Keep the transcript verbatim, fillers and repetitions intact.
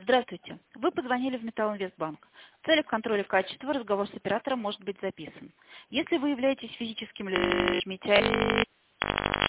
Здравствуйте. Вы позвонили в Металлинвестбанк. В целях контроля качества разговор с оператором может быть записан. Если вы являетесь физическим лицом,